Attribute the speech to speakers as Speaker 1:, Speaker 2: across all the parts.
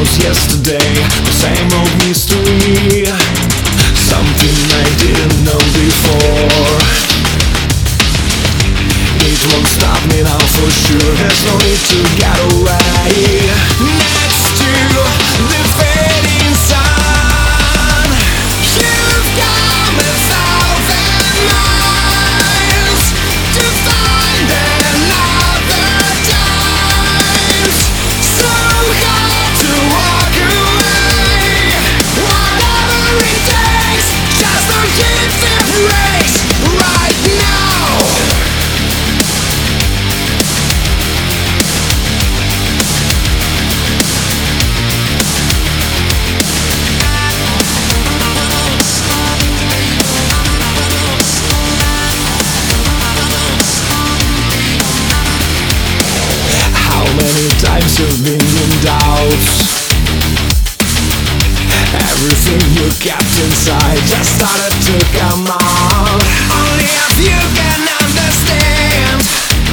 Speaker 1: was yesterday, the same old mystery, something I didn't know before. It won't stop me now for sure, there's no need to get away. Next to the fading sun, you've come 1,000 miles to find another time. So hard to walk away, whatever it takes, just don't give the brakes right now. Many times you've been in doubt, everything you kept inside just started to come out. Only if you can understand,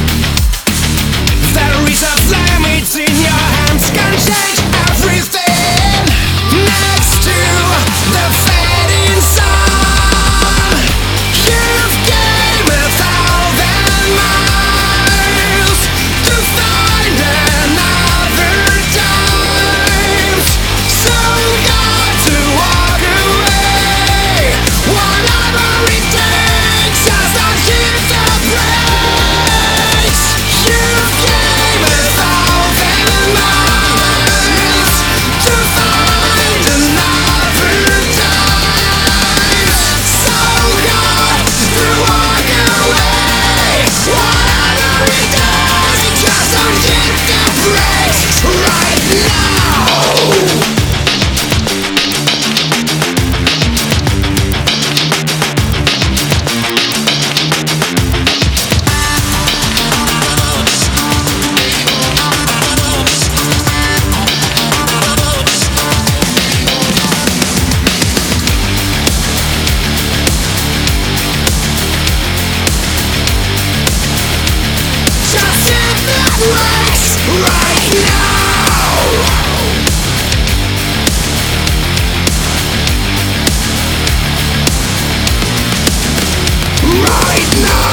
Speaker 1: there is a flame, it's in your hands, can change everything. Next to the fading sun, you've came 1,000 miles to find another time. So hard to walk away, whatever it takes, just don't hit the brakes. You came 1,000 miles to find another time. So hard to walk away, whatever it takes, just don't hit the brakes right now. Just hit the brakes right now. Right now.